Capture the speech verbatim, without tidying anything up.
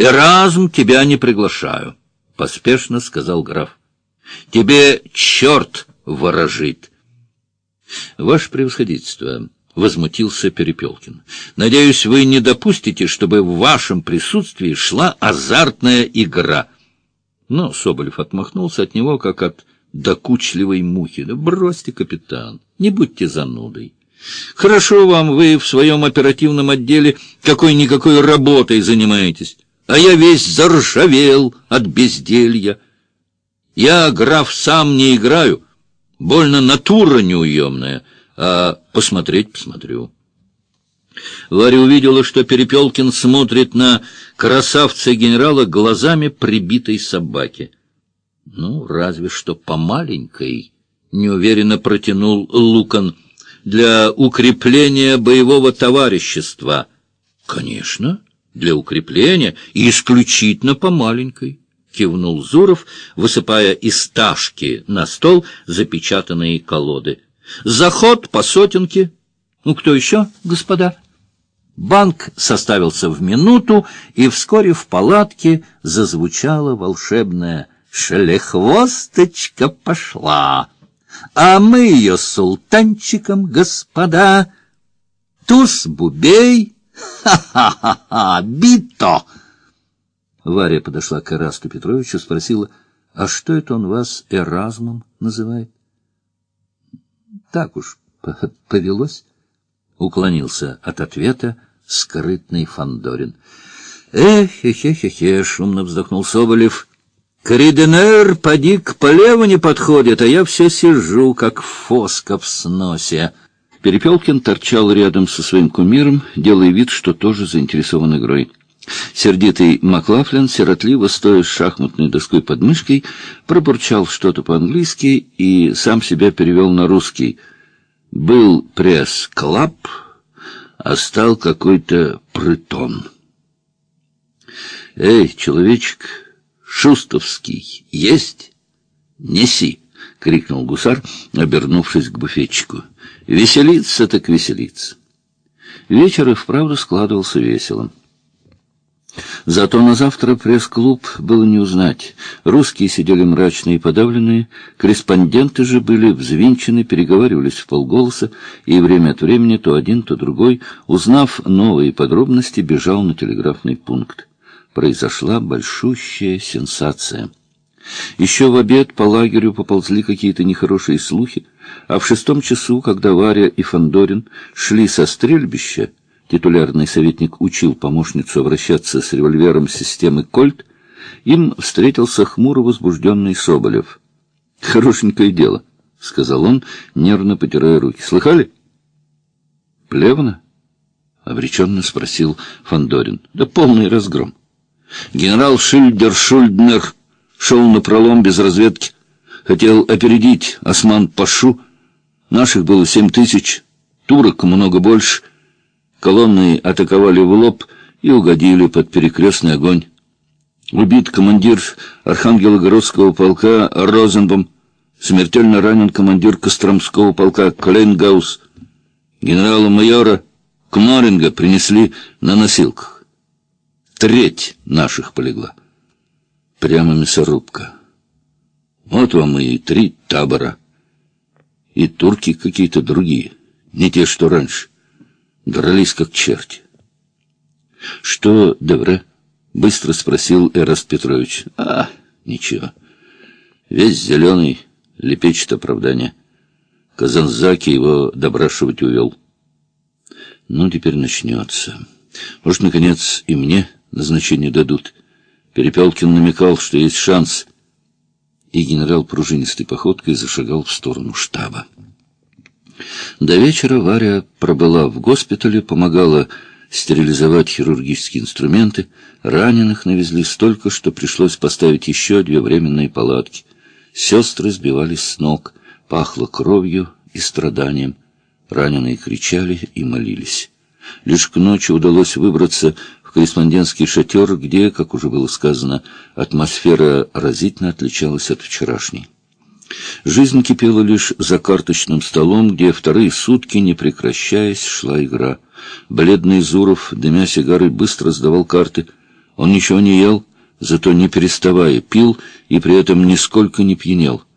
Эразм, тебя не приглашаю, — поспешно сказал граф. Тебе черт ворожит. Ваше превосходительство, — возмутился Перепелкин, — надеюсь, вы не допустите, чтобы в вашем присутствии шла азартная игра. Но Соболев отмахнулся от него, как от докучливой мухи. Да бросьте, капитан, не будьте занудой. Хорошо вам, вы в своем оперативном отделе какой-никакой работой занимаетесь, а я весь заржавел от безделья. Я, граф, сам не играю, больно натура неуемная, а посмотреть посмотрю. Варя увидела, что Перепелкин смотрит на красавца-генерала глазами прибитой собаки. — Ну, разве что по маленькой, — неуверенно протянул Лукан, — для укрепления боевого товарищества. — Конечно, для укрепления и исключительно по маленькой, — кивнул Зуров, высыпая из ташки на стол запечатанные колоды. — Заход по сотенке. Ну, кто еще, господа? Банк составился в минуту, и вскоре в палатке зазвучала волшебная «Шелехвосточка пошла». А мы ее султанчиком, господа. Туз, бубей, ха-ха-ха-ха, бито. Варя подошла к Эрасту Петровичу, спросила, а что это он вас Эразмом называет? Так уж повелось. Уклонился от ответа скрытный Фандорин. Эх-хе-хе-хе, шумно вздохнул Соболев. Кориденер, поди к полеву не подходит, а я все сижу, как фоска в сносе. Перепелкин торчал рядом со своим кумиром, делая вид, что тоже заинтересован игрой. Сердитый Маклафлин, сиротливо стоя с шахматной доской под мышкой, пробурчал что-то по-английски и сам себя перевел на русский. Был пресс-клаб, а стал какой-то притон. Эй, человечек, Шустовский есть? Неси, — крикнул гусар, обернувшись к буфетчику. Веселиться так веселиться. Вечер и вправду складывался весело. Зато на завтра пресс-клуб было не узнать. Русские сидели мрачные и подавленные, корреспонденты же были взвинчены, переговаривались вполголоса, и время от времени то один, то другой, узнав новые подробности, бежал на телеграфный пункт. Произошла большущая сенсация. Еще в обед по лагерю поползли какие-то нехорошие слухи, а в шестом часу, когда Варя и Фандорин шли со стрельбища, титулярный советник учил помощницу обращаться с револьвером системы «Кольт», им встретился хмуро возбужденный Соболев. — Хорошенькое дело, — сказал он, нервно потирая руки. — Слыхали? — Плевна? — обреченно спросил Фандорин. — Да полный разгром. Генерал Шильдер-Шульднер шел напролом без разведки. Хотел опередить Осман-Пашу. Наших было семь тысяч, турок много больше. Колонны атаковали в лоб и угодили под перекрестный огонь. Убит командир Архангелогородского полка Розенбом, смертельно ранен командир Костромского полка Клейнгаус. Генерала-майора Кноринга принесли на носилках. Треть наших полегла. Прямо мясорубка. Вот вам и три табора. И турки какие-то другие, не те, что раньше. Дрались как черти. — Что, Девре? — быстро спросил Эраст Петрович. — А, ничего. Весь зеленый, лепечет оправдание. Казанзаки его допрашивать увел. Ну, теперь начнется. Может, наконец, и мне назначение дадут. Перепелкин намекал, что есть шанс. И генерал пружинистой походкой зашагал в сторону штаба. До вечера Варя пробыла в госпитале, помогала стерилизовать хирургические инструменты. Раненых навезли столько, что пришлось поставить еще две временные палатки. Сестры сбивались с ног, пахло кровью и страданием. Раненые кричали и молились. Лишь к ночи удалось выбраться в корреспондентский шатер, где, как уже было сказано, атмосфера разительно отличалась от вчерашней. Жизнь кипела лишь за карточным столом, где вторые сутки, не прекращаясь, шла игра. Бледный Зуров, дымя сигарой, быстро сдавал карты. Он ничего не ел, зато не переставая пил и при этом нисколько не пьянел.